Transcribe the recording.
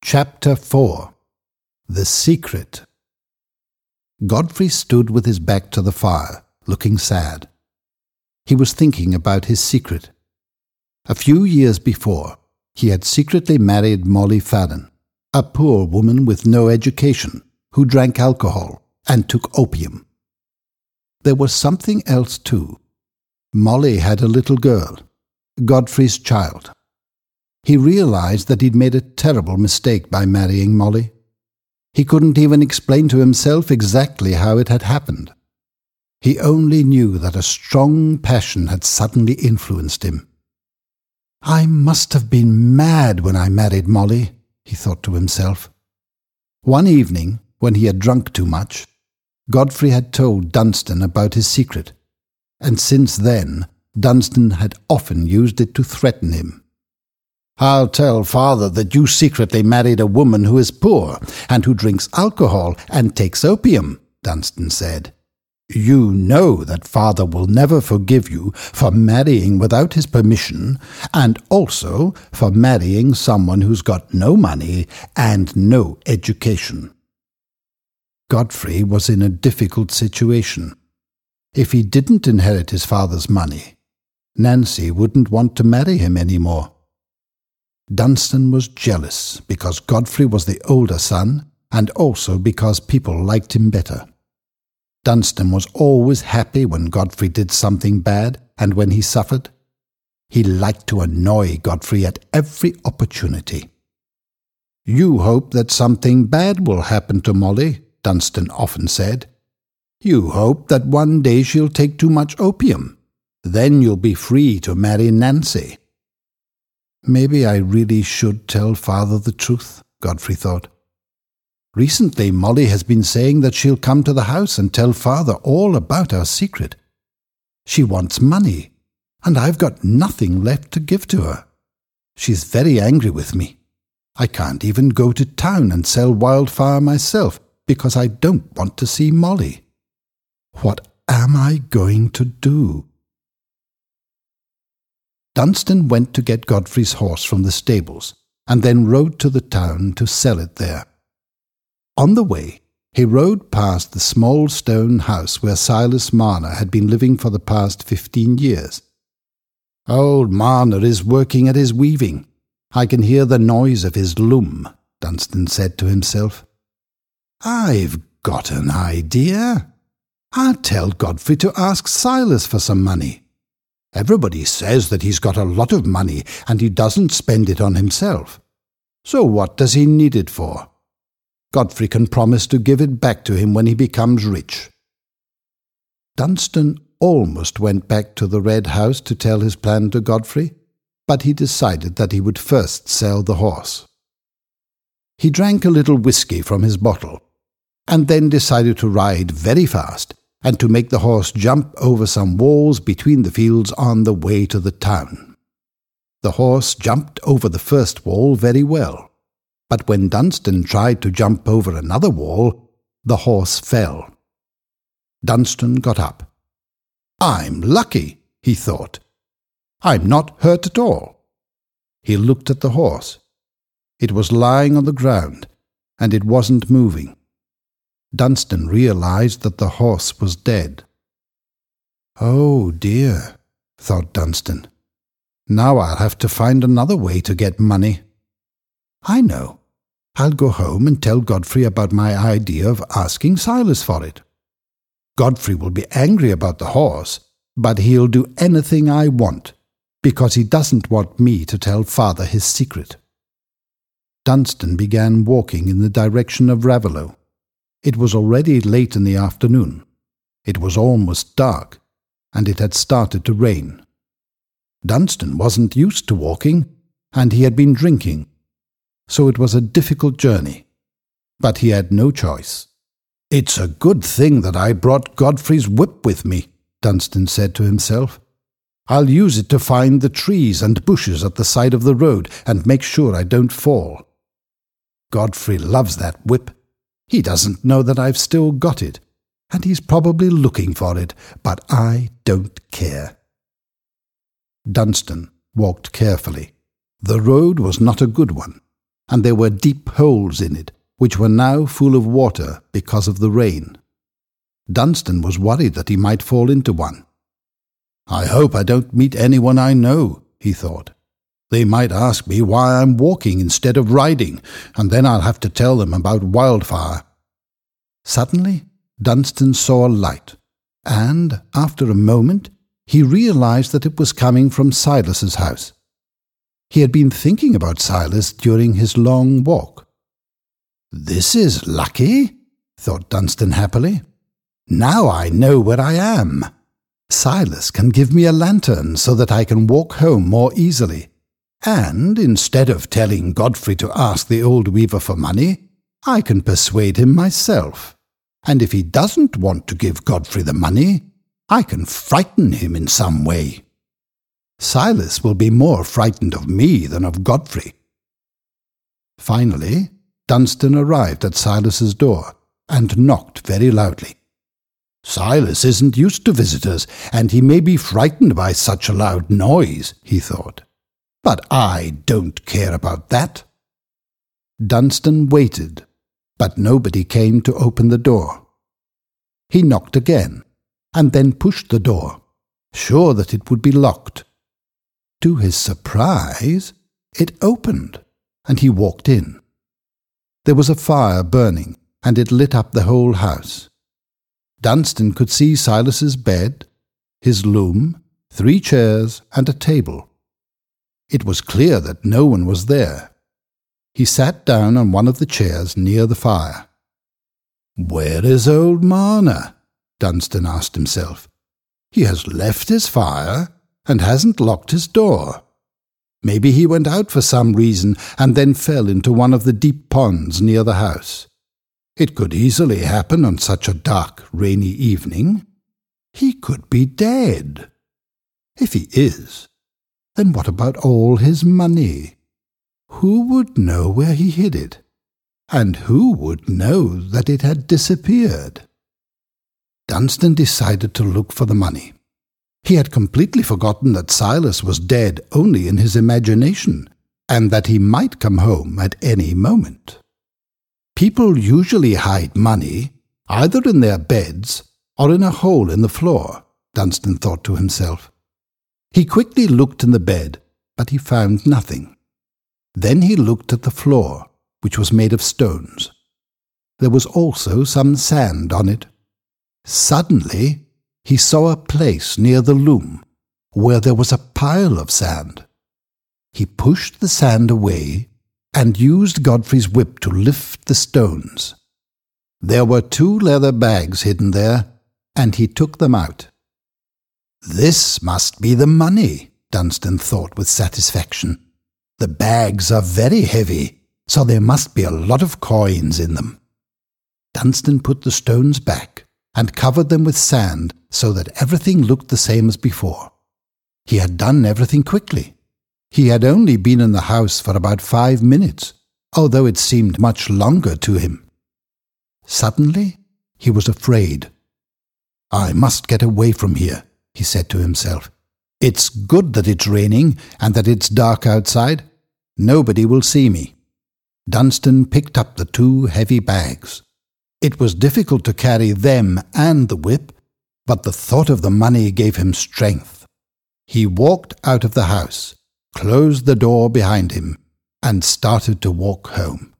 Chapter 4 The Secret. Godfrey stood with his back to the fire, looking sad. He was thinking about his secret. A few years before, he had secretly married Molly Fadden, a poor woman with no education, who drank alcohol and took opium. There was something else too. Molly had a little girl, Godfrey's child. He realized that he'd made a terrible mistake by marrying Molly. He couldn't even explain to himself exactly how it had happened. He only knew that a strong passion had suddenly influenced him. "I must have been mad when I married Molly," he thought to himself. One evening, when he had drunk too much, Godfrey had told Dunstan about his secret, and since then Dunstan had often used it to threaten him. "I'll tell father that you secretly married a woman who is poor and who drinks alcohol and takes opium," Dunstan said. "You know that father will never forgive you for marrying without his permission, and also for marrying someone who's got no money and no education." Godfrey was in a difficult situation. If he didn't inherit his father's money, Nancy wouldn't want to marry him anymore. Dunstan was jealous because Godfrey was the older son and also because people liked him better. Dunstan was always happy when Godfrey did something bad and when he suffered. He liked to annoy Godfrey at every opportunity. "You hope that something bad will happen to Molly," Dunstan often said. "You hope that one day she'll take too much opium. Then you'll be free to marry Nancy." "Maybe I really should tell father the truth," Godfrey thought. "Recently Molly has been saying that she'll come to the house and tell father all about our secret. She wants money, and I've got nothing left to give to her. She's very angry with me. I can't even go to town and sell wildfire myself because I don't want to see Molly. What am I going to do?" Dunstan went to get Godfrey's horse from the stables, and then rode to the town to sell it there. On the way, he rode past the small stone house where Silas Marner had been living for the past 15 years. "Old Marner is working at his weaving. I can hear the noise of his loom," Dunstan said to himself. "I've got an idea. I'll tell Godfrey to ask Silas for some money. Everybody says that he's got a lot of money and he doesn't spend it on himself. So what does he need it for? Godfrey can promise to give it back to him when he becomes rich." Dunstan almost went back to the Red House to tell his plan to Godfrey, but he decided that he would first sell the horse. He drank a little whiskey from his bottle, and then decided to ride very fast and to make the horse jump over some walls between the fields on the way to the town. The horse jumped over the first wall very well, but when Dunstan tried to jump over another wall, the horse fell. Dunstan got up. "I'm lucky," he thought. "I'm not hurt at all." He looked at the horse. It was lying on the ground, and it wasn't moving. Dunstan realized that the horse was dead. "Oh dear," thought Dunstan. "Now I'll have to find another way to get money. I know. I'll go home and tell Godfrey about my idea of asking Silas for it. Godfrey will be angry about the horse, but he'll do anything I want, because he doesn't want me to tell father his secret." Dunstan began walking in the direction of Raveloe. It was already late in the afternoon. It was almost dark, and it had started to rain. Dunstan wasn't used to walking, and he had been drinking, so it was a difficult journey. But he had no choice. "It's a good thing that I brought Godfrey's whip with me," Dunstan said to himself. "I'll use it to find the trees and bushes at the side of the road and make sure I don't fall. Godfrey loves that whip. He doesn't know that I've still got it, and he's probably looking for it, but I don't care." Dunstan walked carefully. The road was not a good one. and there were deep holes in it, which were now full of water because of the rain. Dunstan was worried that he might fall into one. "I hope I don't meet anyone I know," he thought. "They might ask me why I'm walking instead of riding, and then I'll have to tell them about Wildfire." Suddenly, Dunstan saw a light, and, after a moment, he realized that it was coming from Silas's house. He had been thinking about Silas during his long walk. "This is lucky," thought Dunstan happily. "Now I know where I am. Silas can give me a lantern so that I can walk home more easily. And instead of telling Godfrey to ask the old weaver for money, I can persuade him myself. And if he doesn't want to give Godfrey the money, I can frighten him in some way. Silas will be more frightened of me than of Godfrey." Finally, Dunstan arrived at Silas's door and knocked very loudly. "Silas isn't used to visitors, and he may be frightened by such a loud noise," he thought. "But I don't care about that." Dunstan waited, but nobody came to open the door. He knocked again, and then pushed the door, sure that it would be locked. To his surprise, it opened, and he walked in. There was a fire burning, and it lit up the whole house. Dunstan could see Silas's bed, his loom, 3 chairs, and a table. It was clear that no one was there. He sat down on one of the chairs near the fire. "Where is old Marner?" Dunstan asked himself. "He has left his fire and hasn't locked his door. Maybe he went out for some reason and then fell into one of the deep ponds near the house. It could easily happen on such a dark, rainy evening. He could be dead. If he is, then what about all his money? Who would know where he hid it? And who would know that it had disappeared?" Dunstan decided to look for the money. He had completely forgotten that Silas was dead only in his imagination, and that he might come home at any moment. People usually hide money either in their beds or in a hole in the floor, Dunstan thought to himself. He quickly looked in the bed, but he found nothing. Then he looked at the floor, which was made of stones. There was also some sand on it. Suddenly, he saw a place near the loom where there was a pile of sand. He pushed the sand away and used Godfrey's whip to lift the stones. There were 2 leather bags hidden there, and he took them out. "This must be the money," Dunstan thought with satisfaction. "The bags are very heavy, so there must be a lot of coins in them." Dunstan put the stones back and covered them with sand so that everything looked the same as before. He had done everything quickly. He had only been in the house for about 5 minutes, although it seemed much longer to him. Suddenly, he was afraid. "I must get away from here," he said to himself. "It's good that it's raining and that it's dark outside. Nobody will see me." Dunstan picked up the 2 heavy bags. It was difficult to carry them and the whip, but the thought of the money gave him strength. He walked out of the house, closed the door behind him, and started to walk home.